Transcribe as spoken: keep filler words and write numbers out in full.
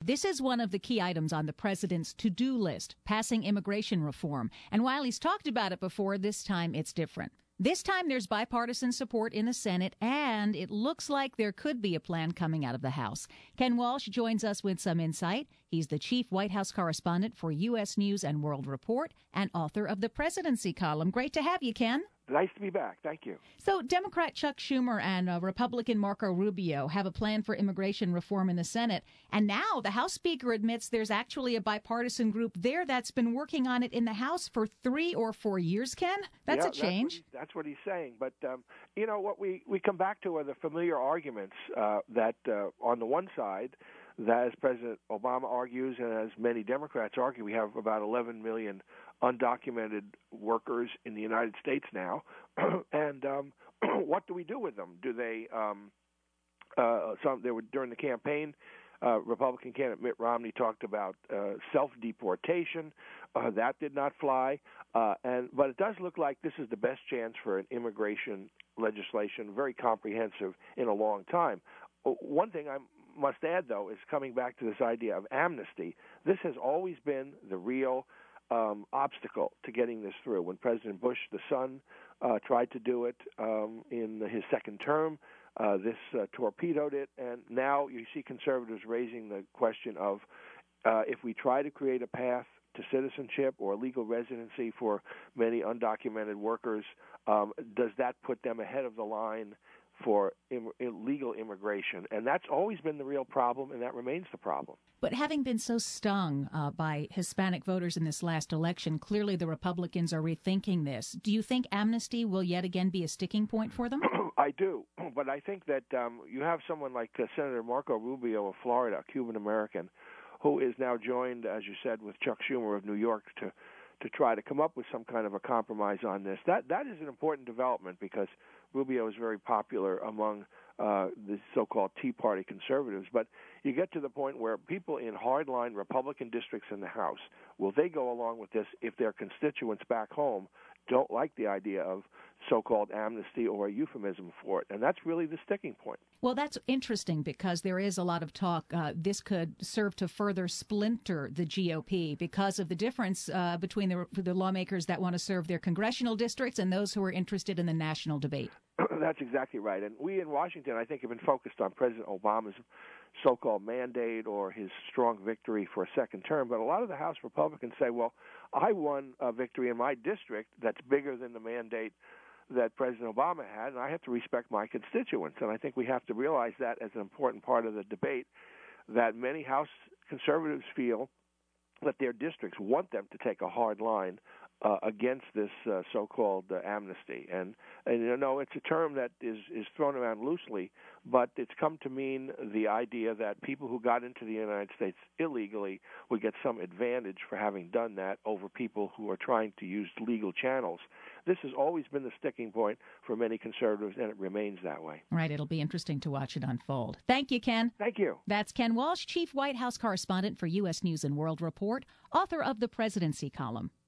This is one of the key items on the president's to-do list, passing immigration reform. And while he's talked about it before, this time it's different. This time there's bipartisan support in the Senate, and it looks like there could be a plan coming out of the House. Ken Walsh joins us with some insight. He's the chief White House correspondent for U S News and World Report and author of the Presidency column. Great to have you, Ken. Nice to be back. Thank you. So Democrat Chuck Schumer and uh, Republican Marco Rubio have a plan for immigration reform in the Senate. And now the House Speaker admits there's actually a bipartisan group there that's been working on it in the House for three or four years, Ken? That's yeah, a change. That's what, he, that's what he's saying. But, um, you know, what we, we come back to are the familiar arguments uh, that uh, on the one side, that as President Obama argues and as many Democrats argue, we have about eleven million undocumented workers in the United States now. and um, what do we do with them? Do they, um, uh, some, they were during the campaign, uh, Republican candidate Mitt Romney talked about uh, self-deportation. Uh, that did not fly. Uh, and But it does look like this is the best chance for an immigration legislation, very comprehensive in a long time. One thing I must add, though, is coming back to this idea of amnesty. This has always been the real Um, obstacle to getting this through. When President Bush, the son, uh, tried to do it um, in his second term, uh, this uh, torpedoed it, and now you see conservatives raising the question of uh, if we try to create a path to citizenship or legal residency for many undocumented workers, um, does that put them ahead of the line for Im- illegal immigration? And that's always been the real problem, and that remains the problem. But having been so stung uh, by Hispanic voters in this last election, clearly the Republicans are rethinking this. Do you think amnesty will yet again be a sticking point for them? I do, but I think that um, you have someone like uh, Senator Marco Rubio of Florida, a Cuban-American, who is now joined, as you said, with Chuck Schumer of New York to to try to come up with some kind of a compromise on this. That that is an important development because Rubio is very popular among uh, the so-called Tea Party conservatives. But you get to the point where people in hardline Republican districts in the House, will they go along with this if their constituents back home don't like the idea of so-called amnesty or a euphemism for it? And that's really the sticking point. Well, that's interesting because there is a lot of talk. Uh, this could serve to further splinter the G O P because of the difference uh, between the, the lawmakers that want to serve their congressional districts and those who are interested in the national debate. That's exactly right. And we in Washington, I think, have been focused on President Obama's so-called mandate or his strong victory for a second term. But a lot of the House Republicans say, well, I won a victory in my district that's bigger than the mandate that President Obama had, and I have to respect my constituents. And I think we have to realize that as an important part of the debate, that many House conservatives feel that their districts want them to take a hard line uh, against this uh, so-called uh, amnesty. And, and, you know, it's a term that is, is thrown around loosely, but it's come to mean the idea that people who got into the United States illegally would get some advantage for having done that over people who are trying to use legal channels. This has always been the sticking point for many conservatives, and it remains that way. Right. It'll be interesting to watch it unfold. Thank you, Ken. Thank you. That's Ken Walsh, chief White House correspondent for U S News and World Report, author of the Presidency column.